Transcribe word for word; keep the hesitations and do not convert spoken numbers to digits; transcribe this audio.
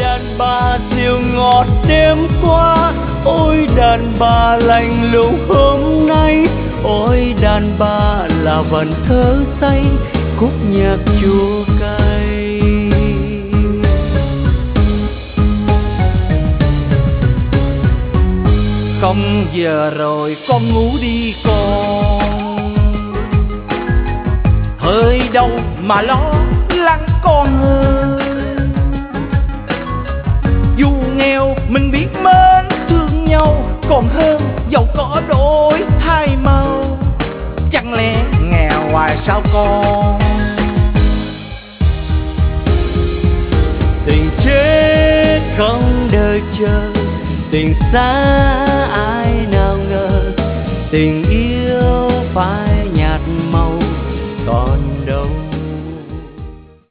đàn bà dịu ngọt đêm qua, ôi đàn bà lạnh lùng hôm nay, ôi đàn bà là vần thơ say khúc nhạc chua cay. Không giờ rồi con ngủ đi con, hơi đâu mà lo lắng con ơi. Dù nghèo mình biết mến thương nhau, còn hơn giàu có đôi hai màu. Chẳng lẽ nghèo hoài sao con? Tình chết không đợi chờ, tình xa